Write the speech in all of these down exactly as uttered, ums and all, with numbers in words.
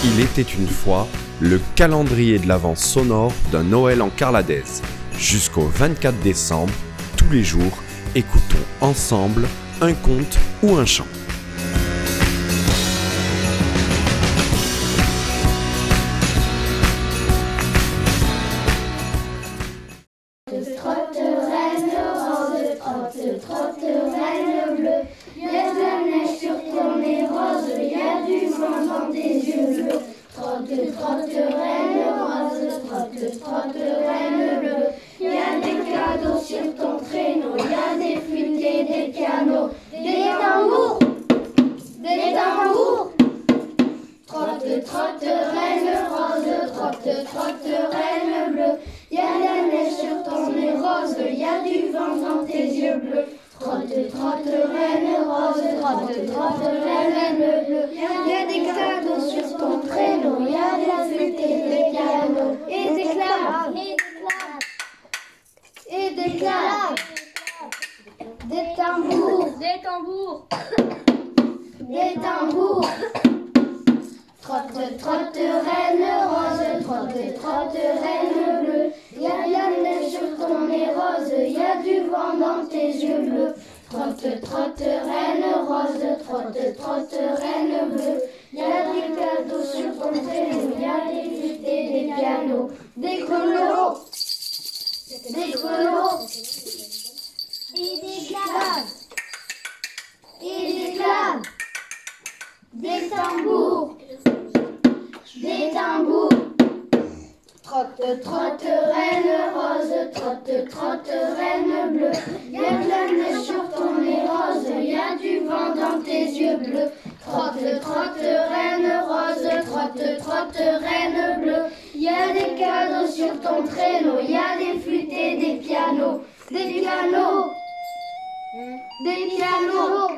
Il était une fois le calendrier de l'Avent sonore d'un Noël en Carladaise. Jusqu'au vingt-quatre décembre, tous les jours, écoutons ensemble un conte ou un chant. Trotte, reine rose, trotte, trotte, reine bleue. Y a de la neige sur ton nez rose, y a du vent dans tes yeux bleus. Trotte, trotte, reine rose, trotte, trotte, reine bleue. Y a des cadeaux sur ton traîneau, y a des flûtes et des pianos, des tambours, des tambours. Trotte, trotte, reine rose, trotte, trotte, reine bleue. Y a de la neige sur ton nez rose, y a du vent dans tes yeux bleus. Trotte, trotte, reine rose, trotte, trotte, reine bleue. Y a des cadeaux sur ton traîneau, y a des flûtes et des pianos, et des claves, et des claves, des tambours, Des tambours, des tambours. Trotte, trotte, reine rose, trotte, trotte, reine bleue. Y a de la neige sur ton nez rose, y a du vent dans tes yeux bleus. Trotte, trotte, reine rose, trotte, trotte, reine bleue. Y a des cadeaux sur ton traîneau, y a des flûtes et des pianos, des grelots, des grelots, et des claves, et des claves, des tambours, des tambours. Trotte, trotte, reine rose, trotte, trotte, reine bleue. Y a de la neige sur ton nez rose, y a du vent dans tes yeux bleus. Trotte, trotte, reine rose, trotte, trotte, reine bleue. Y a des cadeaux sur ton traîneau, y a des flûtes et des pianos, des pianos, des pianos,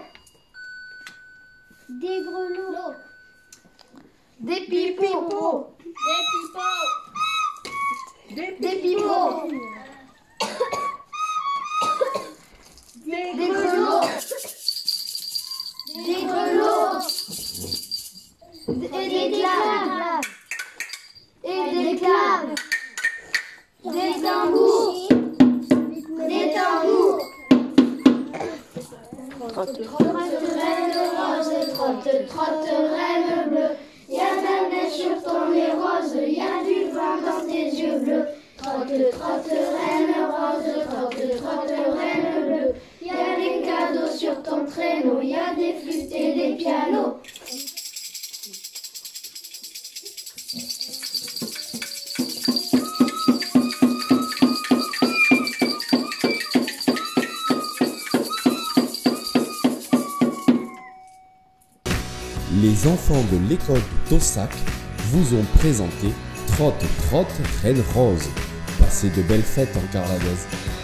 des grelots, des pipeaux, des pipeaux, des pipeaux, des grelots, des grelots, et des claves, et des claves, des tambours, des tambours. Trotte, trotte, reine rose, trotte, trotte, reine bleue. Y a de la neige sur ton nez rose, y a du vent dans tes yeux bleus. Trotte, trotte, reine rose, trotte, trotte, reine bleue. Y a des cadeaux sur ton traîneau, y a des flûtes et des pianos. Les enfants de l'école de Taussac vous ont présenté Trotte, trotte, reine rose. Passez de belles fêtes en Carladaise.